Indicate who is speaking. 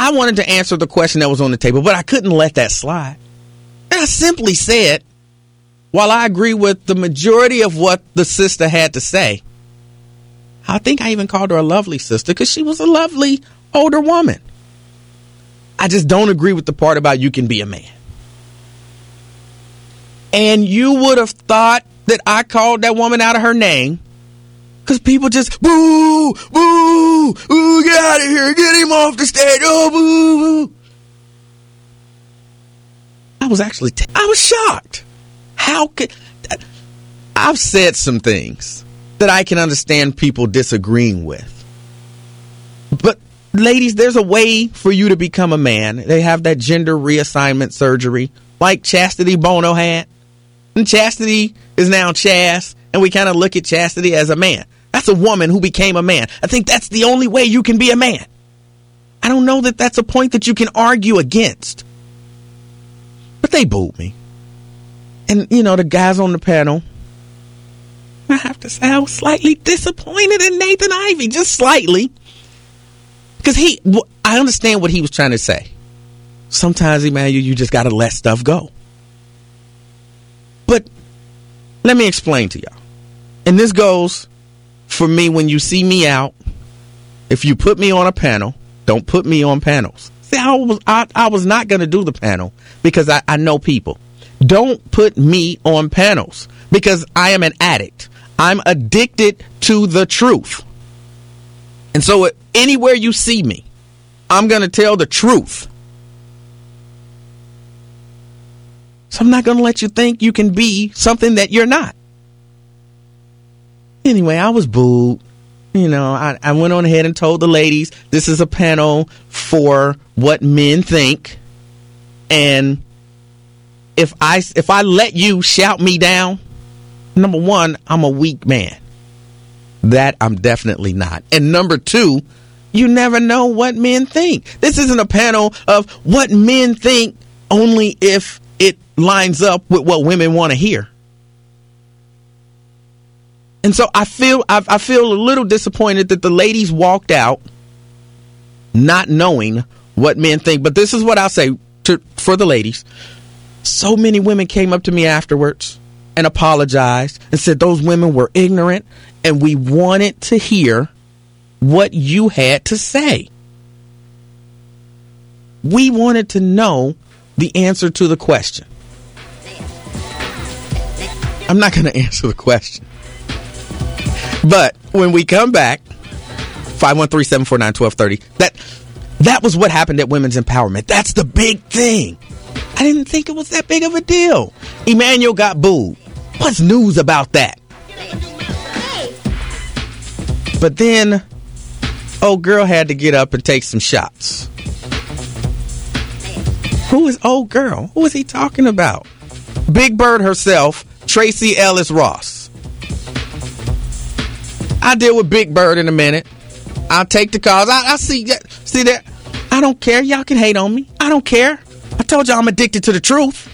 Speaker 1: I wanted to answer the question that was on the table, but I couldn't let that slide. And I simply said, while I agree with the majority of what the sister had to say, I think I even called her a lovely sister because she was a lovely older woman. I just don't agree with the part about you can be a man. And you would have thought that I called that woman out of her name because people just, boo, boo, boo, get out of here, get him off the stage, oh, boo, boo. I was shocked. How could, I've said some things that I can understand people disagreeing with. But ladies, there's a way for you to become a man. They have that gender reassignment surgery like Chastity Bono had. And Chastity is now Chaz, and we kind of look at Chastity as a man. That's a woman who became a man. I think that's the only way you can be a man. I don't know that that's a point that you can argue against. But they booed me. And, the guys on the panel, I have to say I was slightly disappointed in Nathan Ivey, just slightly. Because I understand what he was trying to say. Sometimes, Emmanuel, you just got to let stuff go. But let me explain to y'all. And this goes for me when you see me out. If you put me on a panel, don't put me on panels. See, I was not going to do the panel because I know people. Don't put me on panels because I am an addict. I'm addicted to the truth. And so anywhere you see me, I'm going to tell the truth. So I'm not going to let you think you can be something that you're not. Anyway, I was booed. I went on ahead and told the ladies, this is a panel for what men think. And if I let you shout me down, number one, I'm a weak man. That I'm definitely not. And number two, you never know what men think. This isn't a panel of what men think only if it lines up with what women want to hear. And so I feel a little disappointed that the ladies walked out not knowing what men think. But this is what I'll say for the ladies. So many women came up to me afterwards and apologized and said those women were ignorant and we wanted to hear what you had to say. We wanted to know the answer to the question. I'm not going to answer the question. But when we come back, 513-749-1230, that was what happened at Women's Empowerment. That's the big thing. I didn't think it was that big of a deal. Emmanuel got booed. What's news about that? But then, old girl had to get up and take some shots. Who is old girl? Who is he talking about? Big Bird herself, Tracy Ellis Ross. I'll deal with Big Bird in a minute. I'll take the calls. I see that. I don't care. Y'all can hate on me. I don't care. I told y'all I'm addicted to the truth.